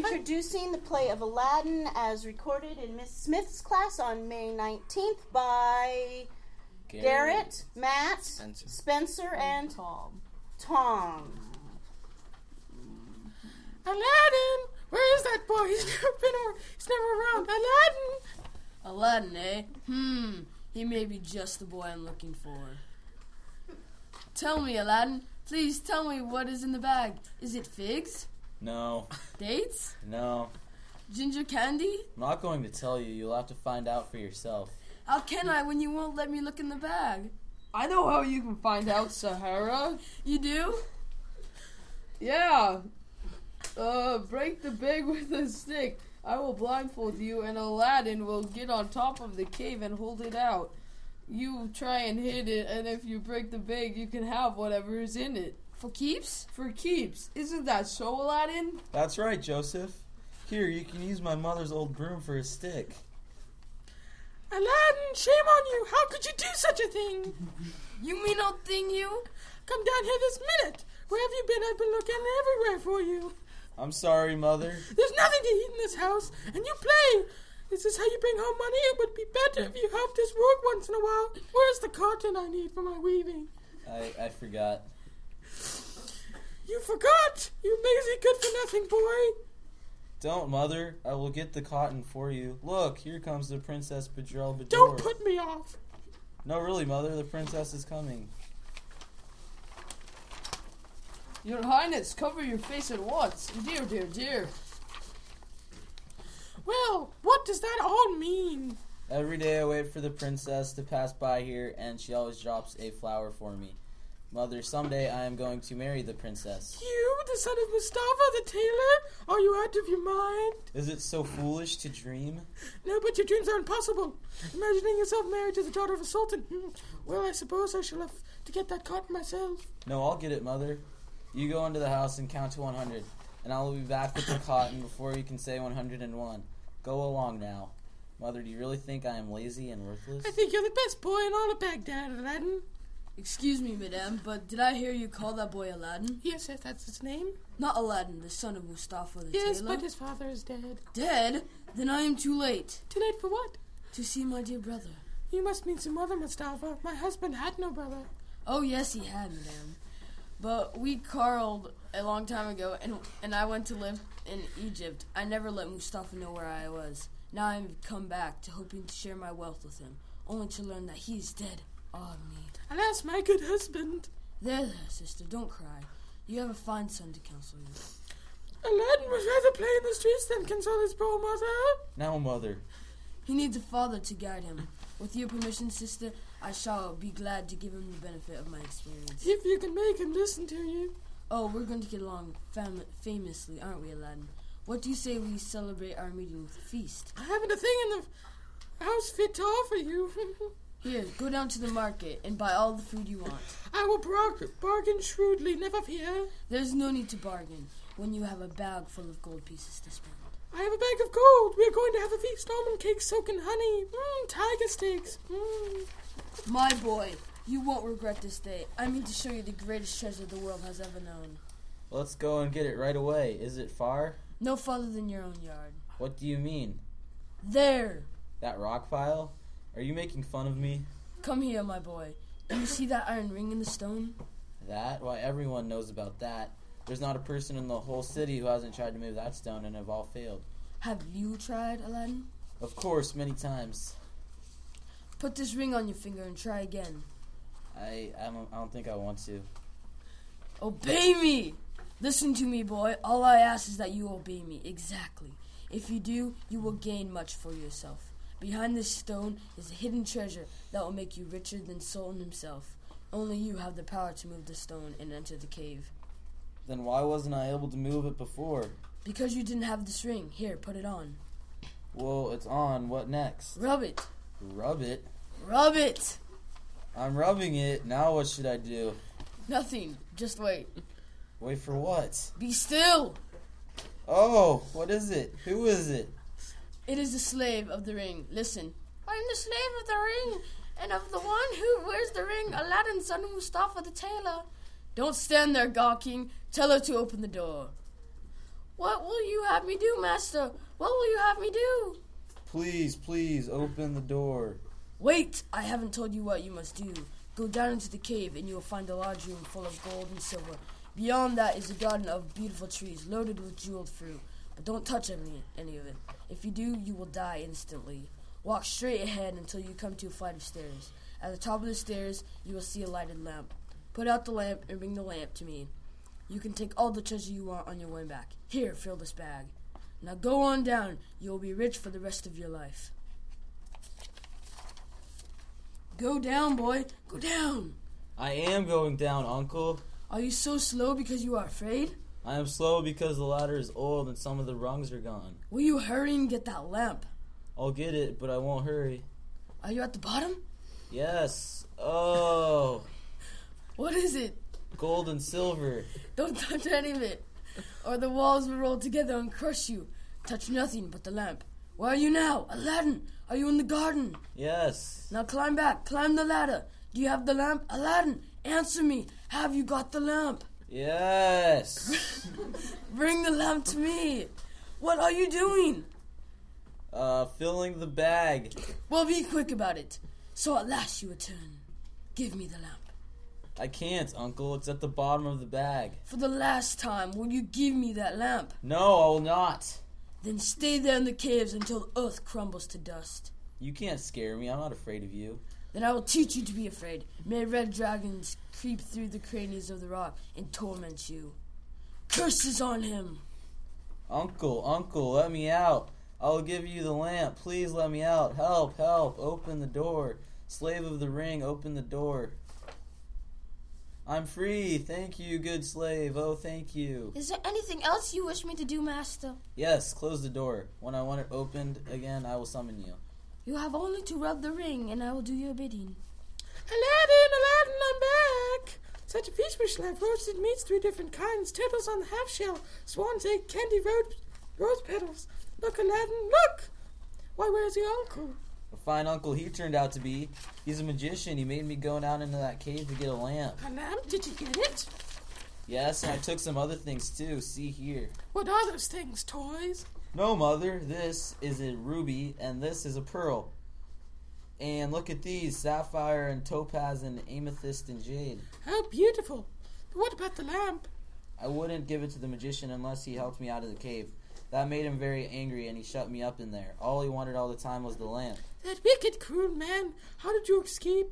Introducing the play of Aladdin as recorded in Miss Smith's class on May 19th by Garrett, Matt, Spencer, and Tom. Aladdin! Where is that boy? He's never around. Aladdin! Aladdin, eh? He may be just the boy I'm looking for. Tell me, Aladdin. Please tell me what is in the bag. Is it figs? No. Dates? No. Ginger candy? I'm not going to tell you. You'll have to find out for yourself. How can I when you won't let me look in the bag? I know how you can find out, Sahara. You do? Yeah. Break the bag with a stick. I will blindfold you, and Aladdin will get on top of the cave and hold it out. You try and hit it, and if you break the bag, you can have whatever is in it. For keeps? For keeps. Isn't that so, Aladdin? That's right, Joseph. Here, you can use my mother's old broom for a stick. Aladdin, shame on you. How could you do such a thing? You mean old thing, you? Come down here this minute. Where have you been? I've been looking everywhere for you. I'm sorry, Mother. There's nothing to eat in this house, and you play. Is this how you bring home money? It would be better if you helped us work once in a while. Where's the cotton I need for my weaving? I forgot. You forgot? You lazy good-for-nothing boy. Don't, Mother. I will get the cotton for you. Look, here comes the Princess Bedrell Bedore. Don't put me off. No, really, Mother. The princess is coming. Your Highness, cover your face at once. Dear, dear, dear. Well, what does that all mean? Every day I wait for the princess to pass by here, and she always drops a flower for me. Mother, someday I am going to marry the princess. You, the son of Mustafa the tailor? Are you out of your mind? Is it so foolish to dream? No, but your dreams are impossible. Imagining yourself married to the daughter of a sultan. Well, I suppose I shall have to get that cotton myself. No, I'll get it, Mother. You go into the house and count to 100, and I will be back with the cotton before you can say 101. Go along now. Mother, do you really think I am lazy and worthless? I think you're the best boy in all of Baghdad, Aladdin. Excuse me, madame, but did I hear you call that boy Aladdin? Yes, that's his name. Not Aladdin, the son of Mustafa the Yes, tailor? but his father is dead. Dead? Then I am too late. Too late for what? To see my dear brother. You must mean some other Mustafa. My husband had no brother. Oh, yes, he had, madame. But we quarreled a long time ago, and I went to live in Egypt. I never let Mustafa know where I was. Now I've come back to hoping to share my wealth with him, only to learn that he's dead. Ah, me. Alas, my good husband. There, sister, don't cry. You have a fine son to counsel you. Aladdin would rather play in the streets than console his poor mother. Now, Mother. He needs a father to guide him. With your permission, sister, I shall be glad to give him the benefit of my experience. If you can make him listen to you. Oh, we're going to get along famously, aren't we, Aladdin? What do you say we celebrate our meeting with a feast? I haven't a thing in the house fit to offer you. Here, go down to the market and buy all the food you want. I will bargain shrewdly, never fear. There's no need to bargain when you have a bag full of gold pieces to spend. I have a bag of gold. We are going to have a feast. Almond cakes soaked in honey. Tiger steaks. My boy, you won't regret this day. I mean to show you the greatest treasure the world has ever known. Let's go and get it right away. Is it far? No farther than your own yard. What do you mean? There. That rock pile? Are you making fun of me? Come here, my boy. Do you see that iron ring in the stone? That? Why, everyone knows about that. There's not a person in the whole city who hasn't tried to move that stone and have all failed. Have you tried, Aladdin? Of course, many times. Put this ring on your finger and try again. I don't think I want to. Obey me! Listen to me, boy. All I ask is that you obey me. Exactly. If you do, you will gain much for yourself. Behind this stone is a hidden treasure that will make you richer than Sultan himself. Only you have the power to move the stone and enter the cave. Then why wasn't I able to move it before? Because you didn't have this ring. Here, put it on. Well, it's on. What next? Rub it. Rub it? Rub it! I'm rubbing it. Now what should I do? Nothing. Just wait. Wait for what? Be still! Oh, what is it? Who is it? It is the slave of the ring. Listen. I am the slave of the ring, and of the one who wears the ring, Aladdin, son of Mustafa the tailor. Don't stand there gawking. Tell her to open the door. What will you have me do, master? What will you have me do? Please, open the door. Wait, I haven't told you what you must do. Go down into the cave and you will find a large room full of gold and silver. Beyond that is a garden of beautiful trees loaded with jeweled fruit. But don't touch any of it. If you do, you will die instantly. Walk straight ahead until you come to a flight of stairs. At the top of the stairs, you will see a lighted lamp. Put out the lamp and bring the lamp to me. You can take all the treasure you want on your way back. Here, fill this bag. Now go on down. You will be rich for the rest of your life. Go down, boy. Go down. I am going down, Uncle. Are you so slow because you are afraid? I am slow because the ladder is old and some of the rungs are gone. Will you hurry and get that lamp? I'll get it, but I won't hurry. Are you at the bottom? Yes. Oh. What is it? Gold and silver. Don't touch any of it, or the walls will roll together and crush you. Touch nothing but the lamp. Where are you now? Aladdin, are you in the garden? Yes. Now climb back. Climb the ladder. Do you have the lamp? Aladdin, answer me. Have you got the lamp? Yes. Bring the lamp to me. What are you doing? Filling the bag. Well, be quick about it. So at last you return. Give me the lamp. I can't, Uncle. It's at the bottom of the bag. For the last time, will you give me that lamp? No, I will not. Then stay there in the caves until the earth crumbles to dust. You can't scare me. I'm not afraid of you. Then I will teach you to be afraid. May red dragons creep through the crannies of the rock and torment you. Curses on him. Uncle, let me out. I will give you the lamp. Please let me out. Help. Open the door. Slave of the ring, open the door. I'm free. Thank you, good slave. Oh, thank you. Is there anything else you wish me to do, master? Yes, close the door. When I want it opened again, I will summon you. You have only to rub the ring, and I will do your bidding. Aladdin, I'm back! Such a feast we shall have. Roasted meats, 3 different kinds, turtles on the half shell, swan's egg, candy rose petals. Look, Aladdin, look! Why, where's your uncle? A fine uncle he turned out to be. He's a magician. He made me go down into that cave to get a lamp. A lamp? Did you get it? Yes, and I took some other things too. See here. What are those things, toys? No, Mother. This is a ruby, and this is a pearl. And look at these, sapphire and topaz and amethyst and jade. How beautiful. But what about the lamp? I wouldn't give it to the magician unless he helped me out of the cave. That made him very angry, and he shut me up in there. All he wanted all the time was the lamp. That wicked, cruel man. How did you escape?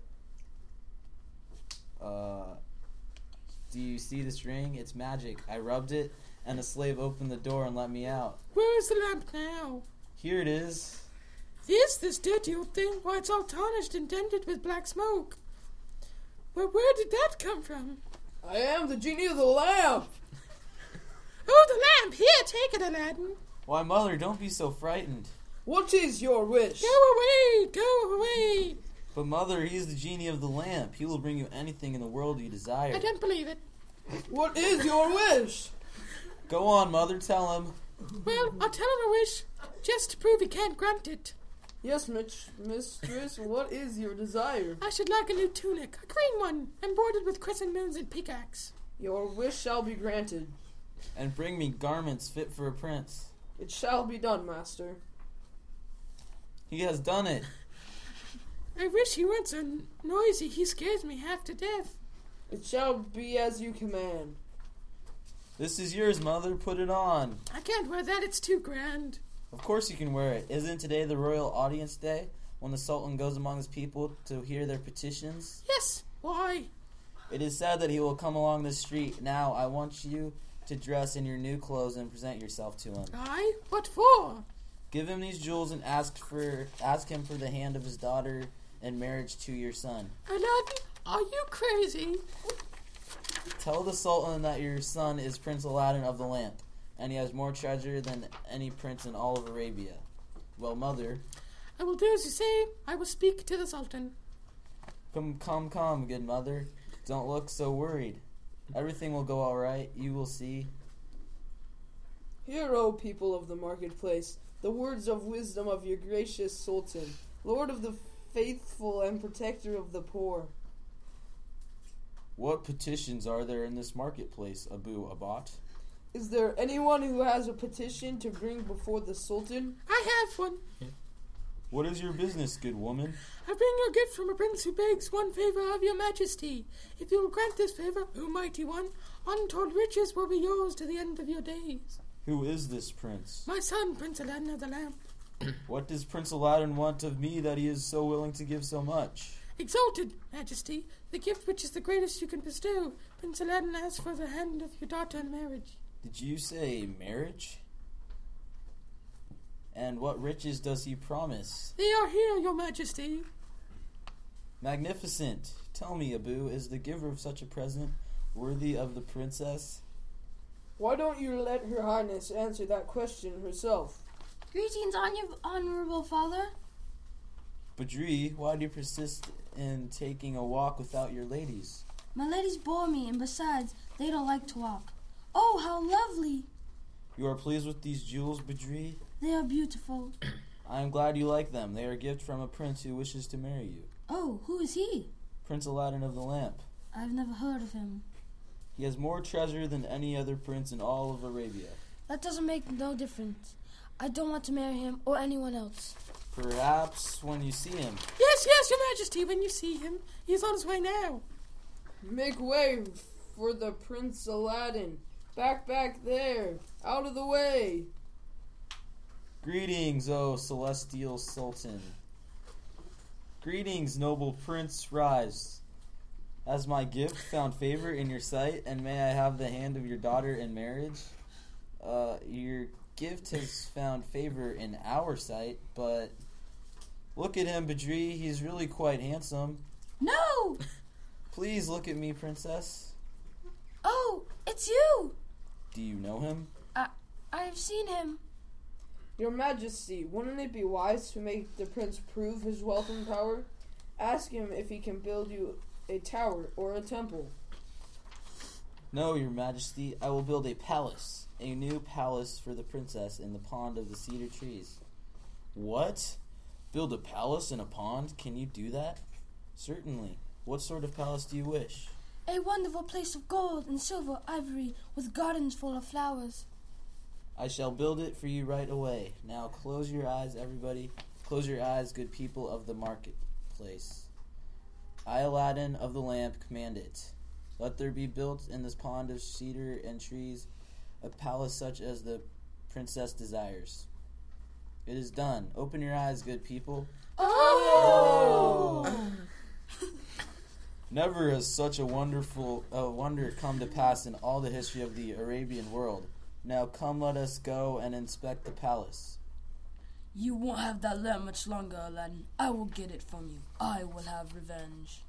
Do you see this ring? It's magic. I rubbed it, and a slave opened the door and let me out. Where is the lamp now? Here it is. This dirty old thing? Why, it's all tarnished and dented with black smoke. Well, where did that come from? I am the genie of the lamp. Oh, the lamp! Here, take it, Aladdin. Why, Mother, don't be so frightened. What is your wish? Go away! But Mother, he is the genie of the lamp. He will bring you anything in the world you desire. I don't believe it. What is your wish? Go on, Mother, tell him. Well, I'll tell him a wish, just to prove he can't grant it. Yes, mistress, what is your desire? I should like a new tunic, a green one, embroidered with crescent moons and pickaxe. Your wish shall be granted. And bring me garments fit for a prince. It shall be done, master. He has done it. I wish he weren't so noisy. He scares me half to death. It shall be as you command. This is yours, Mother. Put it on. I can't wear that. It's too grand. Of course you can wear it. Isn't today the royal audience day, when the Sultan goes among his people to hear their petitions? Yes. Why? It is said that he will come along the street. Now, I want you to dress in your new clothes and present yourself to him. I? What for? Give him these jewels and ask him for the hand of his daughter in marriage to your son. Aladdin, are you crazy? Tell the Sultan that your son is Prince Aladdin of the Lamp, and he has more treasure than any prince in all of Arabia. Well, Mother. I will do as you say. I will speak to the Sultan. Come, good Mother. Don't look so worried. Everything will go all right. You will see. Hear, O people of the marketplace, the words of wisdom of your gracious Sultan, Lord of the faithful and protector of the poor. What petitions are there in this marketplace, Abu Abat? Is there anyone who has a petition to bring before the Sultan? I have one. What is your business, good woman? I bring you a gift from a prince who begs one favor of your majesty. If you will grant this favor, O mighty one, untold riches will be yours to the end of your days. Who is this prince? My son, Prince Aladdin of the Lamp. What does Prince Aladdin want of me that he is so willing to give so much? Exalted Majesty, the gift which is the greatest you can bestow. Prince Aladdin asks for the hand of your daughter in marriage. Did you say marriage? And what riches does he promise? They are here, your majesty. Magnificent. Tell me, Abu, is the giver of such a present worthy of the princess? Why don't you let Her Highness answer that question herself? Greetings, honorable father. Badri, why do you persist in taking a walk without your ladies? My ladies bore me, and besides, they don't like to walk. Oh, how lovely! You are pleased with these jewels, Badri? They are beautiful. I am glad you like them. They are a gift from a prince who wishes to marry you. Oh, who is he? Prince Aladdin of the Lamp. I've never heard of him. He has more treasure than any other prince in all of Arabia. That doesn't make no difference. I don't want to marry him or anyone else. Perhaps when you see him. Yes, your majesty, when you see him. He's on his way now. Make way for the Prince Aladdin. Back there. Out of the way. Greetings, O celestial sultan. Greetings, noble prince. Rise. Has my gift found favor in your sight, and may I have the hand of your daughter in marriage? Your gift has found favor in our sight, but look at him, Badri. He's really quite handsome. No! Please look at me, princess. Oh, it's you! Do you know him? I've seen him. Your Majesty, wouldn't it be wise to make the prince prove his wealth and power? Ask him if he can build you a tower or a temple. No, your majesty. I will build a palace. A new palace for the princess in the pond of the cedar trees. What? Build a palace in a pond? Can you do that? Certainly. What sort of palace do you wish? A wonderful place of gold and silver, ivory, with gardens full of flowers. I shall build it for you right away. Now close your eyes, everybody. Close your eyes, good people of the marketplace. I, Aladdin of the Lamp, command it. Let there be built in this pond of cedar and trees a palace such as the princess desires. It is done. Open your eyes, good people. Oh! Never has such a wonder come to pass in all the history of the Arabian world. Now come, let us go and inspect the palace. You won't have that lamp much longer, Aladdin. I will get it from you. I will have revenge.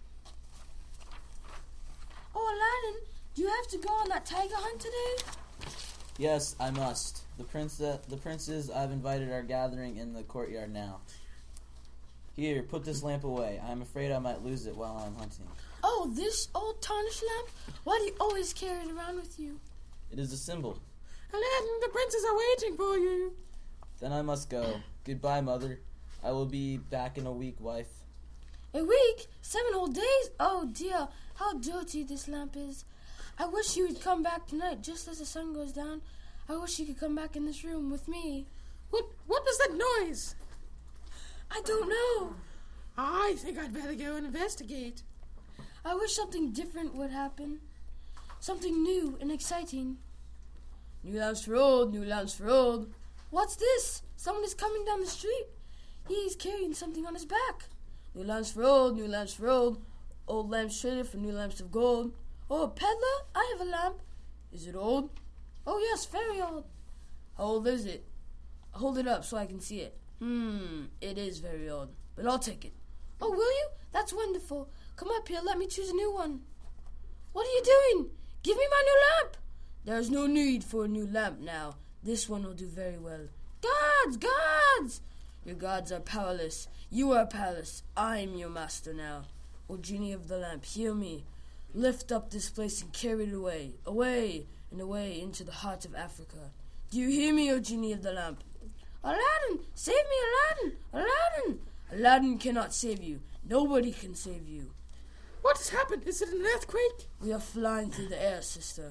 Oh, Aladdin, do you have to go on that tiger hunt today? Yes, I must. The princes I've invited are gathering in the courtyard now. Here, put this lamp away. I'm afraid I might lose it while I'm hunting. Oh, this old tarnished lamp? Why do you always carry it around with you? It is a symbol. Aladdin, the princes are waiting for you. Then I must go. Goodbye, mother. I will be back in a week, wife. A week? 7 whole days? Oh, dear. How dirty this lamp is. I wish you would come back tonight, just as the sun goes down. I wish you could come back in this room with me. What was that noise? I don't know. I think I'd better go and investigate. I wish something different would happen. Something new and exciting. New lamps for old, new lamps for old. What's this? Someone is coming down the street. He is carrying something on his back. New lamps for old, new lamps for old. Old lamps traded for new lamps of gold. Oh, a peddler? I have a lamp. Is it old? Oh, yes, very old. How old is it? Hold it up so I can see it. It is very old, but I'll take it. Oh, will you? That's wonderful. Come up here, let me choose a new one. What are you doing? Give me my new lamp. There's no need for a new lamp now. This one will do very well. Gods! Gods! Your gods are powerless. You are powerless. I'm your master now. O genie of the lamp, hear me. Lift up this place and carry it away. Away and away into the heart of Africa. Do you hear me, O genie of the lamp? Aladdin! Save me, Aladdin! Aladdin! Aladdin cannot save you. Nobody can save you. What has happened? Is it an earthquake? We are flying through the air, sister.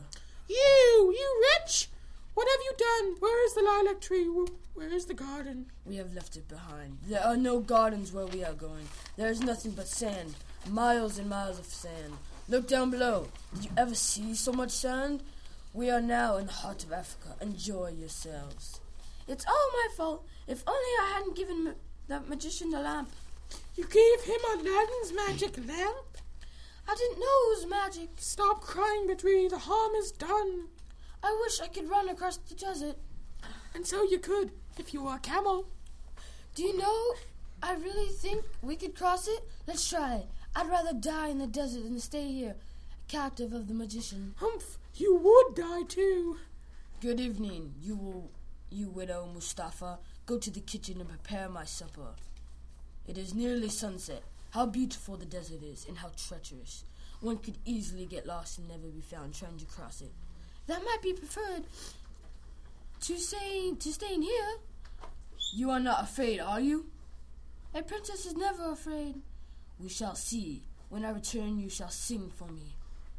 You wretch! What have you done? Where is the lilac tree? Where is the garden? We have left it behind. There are no gardens where we are going. There is nothing but sand. Miles and miles of sand. Look down below. Did you ever see so much sand? We are now in the heart of Africa. Enjoy yourselves. It's all my fault. If only I hadn't given that magician the lamp. You gave him Aladdin's magic lamp? I didn't know it was magic. Stop crying, Badri. The harm is done. I wish I could run across the desert. And so you could, if you were a camel. Do you know, I really think we could cross it. Let's try it. I'd rather die in the desert than stay here, captive of the magician. Humph, you would die too. Good evening, you widow Mustafa. Go to the kitchen and prepare my supper. It is nearly sunset. How beautiful the desert is, and how treacherous. One could easily get lost and never be found trying to cross it. That might be preferred to staying here. You are not afraid, are you? A princess is never afraid. We shall see. When I return, you shall sing for me.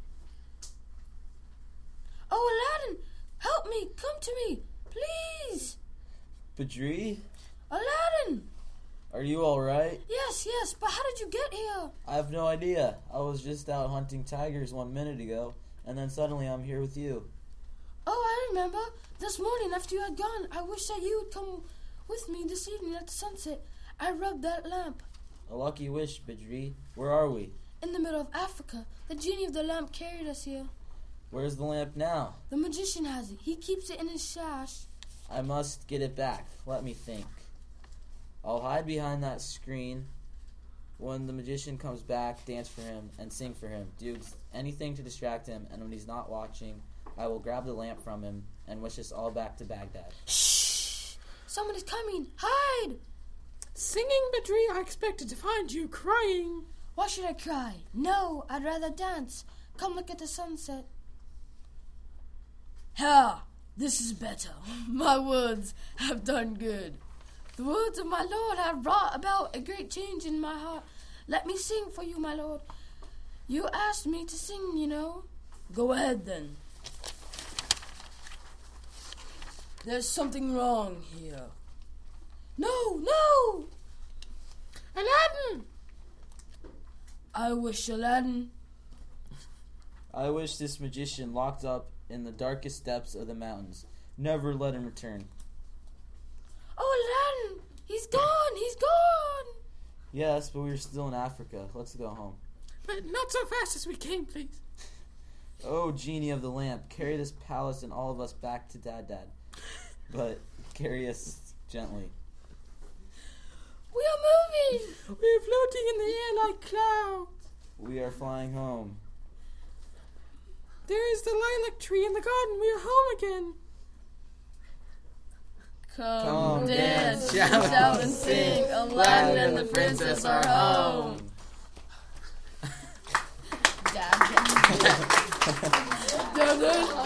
Oh, Aladdin, help me. Come to me, please. Badri? Aladdin! Are you alright? Yes, but how did you get here? I have no idea. I was just out hunting tigers 1 minute ago, and then suddenly I'm here with you. Oh, I remember. This morning after you had gone, I wish that you would come with me this evening at the sunset. I rubbed that lamp. A lucky wish, Badri. Where are we? In the middle of Africa. The genie of the lamp carried us here. Where's the lamp now? The magician has it. He keeps it in his sash. I must get it back. Let me think. I'll hide behind that screen. When the magician comes back, dance for him and sing for him. Do anything to distract him, and when he's not watching, I will grab the lamp from him and wish us all back to Baghdad. Shh! Someone is coming. Hide! Singing, Badri, I expected to find you crying. Why should I cry? No, I'd rather dance. Come look at the sunset. Ha! This is better. My words have done good. The words of my Lord have brought about a great change in my heart. Let me sing for you, my Lord. You asked me to sing, you know. Go ahead, then. There's something wrong here. No! Aladdin! I wish Aladdin... I wish this magician locked up in the darkest depths of the mountains. Never let him return. Oh, Aladdin! He's gone! Yes, but we're still in Africa. Let's go home. But not so fast as we came, please. Oh, genie of the lamp, carry this palace and all of us back to Dad. But carry us gently. We are moving! We're floating in the air like clouds. We are flying home. There is the lilac tree in the garden. We are home again. Come dance, shout and sing. Aladdin and the princess are home. Dad.